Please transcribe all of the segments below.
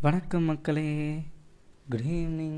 வணக்கம் மக்களே, good evening.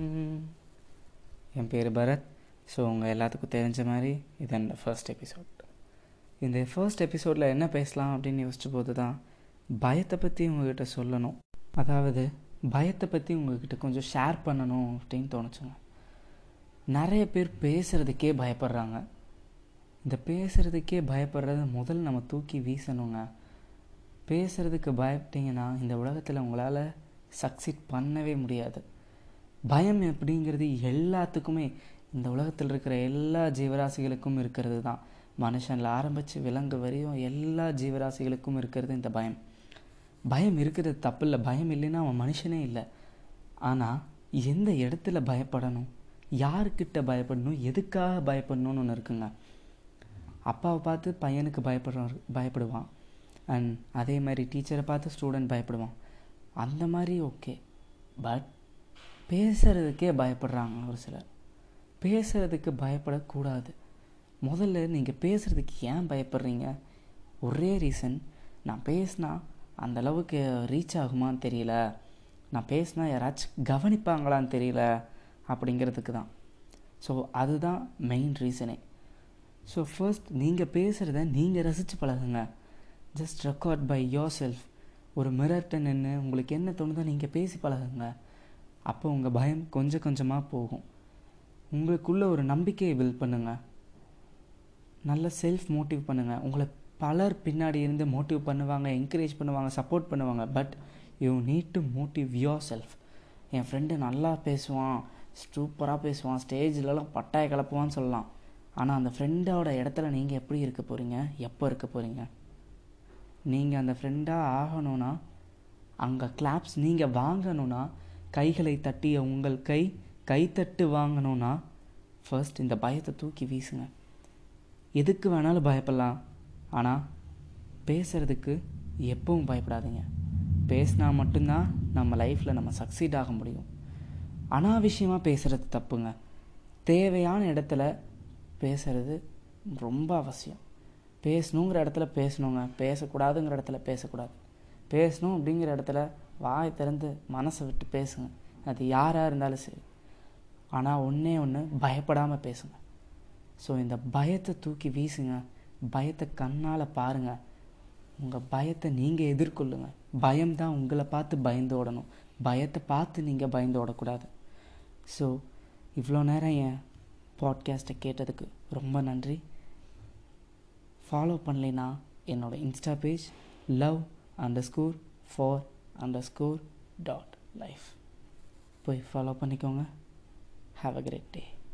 என் பேர் பரத். ஸோ உங்கள் எல்லாத்துக்கும் தெரிஞ்ச மாதிரி இது என்னோடய ஃபர்ஸ்ட் எபிசோட். இந்த ஃபர்ஸ்ட் எபிசோடில் என்ன பேசலாம் அப்படின்னு யோசிச்ச போது தான் பயத்தை பற்றி உங்கள்கிட்ட சொல்லணும், அதாவது பயத்தை பற்றி உங்கள்கிட்ட கொஞ்சம் ஷேர் பண்ணணும் அப்படின்னு தோணுச்சுங்க. நிறைய பேர் பேசுகிறதுக்கே பயப்படுறாங்க. இந்த பேசுகிறதுக்கே பயப்படுறத முதல்ல நம்ம தூக்கி வீசணுங்க. பேசுகிறதுக்கு பயப்பட்டீங்கன்னா இந்த உலகத்தில் உங்களால் சக்சீட் பண்ணவே முடியாது. பயம் அப்படிங்கிறது எல்லாத்துக்குமே, இந்த உலகத்தில் இருக்கிற எல்லா ஜீவராசிகளுக்கும் இருக்கிறது தான். மனுஷனில் ஆரம்பித்து விலங்கு வரையும் எல்லா ஜீவராசிகளுக்கும் இருக்கிறது இந்த பயம். பயம் இருக்கிறது தப்பு இல்லை, பயம் இல்லைன்னா அவன் மனுஷனே இல்லை. ஆனால் எந்த இடத்துல பயப்படணும், யாருக்கிட்ட பயப்படணும், எதுக்காக பயப்படணும்னு ஒன்று இருக்குங்க. அப்பாவை பார்த்து பையனுக்கு பயப்படுவான், அண்ட் அதே மாதிரி டீச்சரை பார்த்து ஸ்டூடெண்ட் பயப்படுவான். அந்த மாதிரி ஓகே. பட் பேசுகிறதுக்கே பயப்படுறாங்க ஒரு சிலர். பேசுகிறதுக்கு பயப்படக்கூடாது. முதல்ல நீங்கள் பேசுகிறதுக்கு ஏன் பயப்படுறீங்க? ஒரே ரீசன், நான் பேசினா அந்தளவுக்கு ரீச் ஆகுமான்னு தெரியல, நான் பேசினா யாராச்சும் கவனிப்பாங்களான்னு தெரியல அப்படிங்கிறதுக்கு தான். ஸோ அதுதான் மெயின் ரீசனே. ஸோ ஃபர்ஸ்ட் நீங்கள் பேசுகிறத நீங்கள் ரசித்து பழகுங்க. Just record by yourself. ஒரு மிரர்கிட்ட நின்று உங்களுக்கு என்ன தோணுதோ நீங்கள் பேசி பழகுங்க. அப்போ உங்கள் பயம் கொஞ்சம் கொஞ்சமாக போகும். உங்களுக்குள்ளே ஒரு நம்பிக்கையை பில்ட் பண்ணுங்கள். நல்ல செல்ஃப் மோட்டிவ் பண்ணுங்கள். உங்களை பலர் பின்னாடி இருந்து மோட்டிவ் பண்ணுவாங்க, என்கரேஜ் பண்ணுவாங்க, சப்போர்ட் பண்ணுவாங்க. But you need to motive yourself. என் ஃப்ரெண்டு நல்லா பேசுவான், சூப்பராக பேசுவான், ஸ்டேஜ்லலாம் பட்டாய கலப்புவான்னு சொல்லலாம். ஆனால் அந்த ஃப்ரெண்டோட இடத்துல நீங்கள் எப்படி இருக்க போகிறீங்க, எப்போ இருக்க போகிறீங்க? நீங்கள் அந்த ஃப்ரெண்டாக ஆகணும்னா, அங்கே கிளாப்ஸ் நீங்கள் வாங்கணும்னா, கைகளை தட்டிய உங்கள் கைத்தட்டு வாங்கணும்னா ஃபர்ஸ்ட் இந்த பயத்தை தூக்கி வீசுங்க. எதுக்கு வேணாலும் பயப்படலாம், ஆனால் பேசுகிறதுக்கு எப்பவும் பயப்படாதீங்க. பேசினா மட்டும்தான் நம்ம லைஃப்பில் நம்ம சக்சீட் ஆக முடியும். அனாவசியமாக பேசுகிறது தப்புங்க. தேவையான இடத்துல பேசுகிறது ரொம்ப அவசியம். பேசணுங்கிற இடத்துல பேசணுங்க, பேசக்கூடாதுங்கிற இடத்துல பேசக்கூடாது. பேசணும் அப்படிங்கிற இடத்துல வாய் திறந்து மனசை விட்டு பேசுங்க, அது யாராக இருந்தாலும் சரி. ஆனால் ஒன்று பயப்படாமல் பேசுங்க. ஸோ இந்த பயத்தை தூக்கி வீசுங்க. பயத்தை கண்ணால் பாருங்கள். உங்கள் பயத்தை நீங்கள் எதிர்கொள்ளுங்க. பயம்தான் உங்களை பார்த்து பயந்து ஓடணும், பயத்தை பார்த்து நீங்கள் பயந்து ஓடக்கூடாது. ஸோ இவ்வளோ நேரம் என் பாட்காஸ்ட்டை கேட்டதுக்கு ரொம்ப நன்றி. ஃபாலோ பண்ணலைன்னா என்னோடய இன்ஸ்டா பேஜ் love_for_life போய் ஃபாலோ பண்ணிக்கோங்க. Have a great day.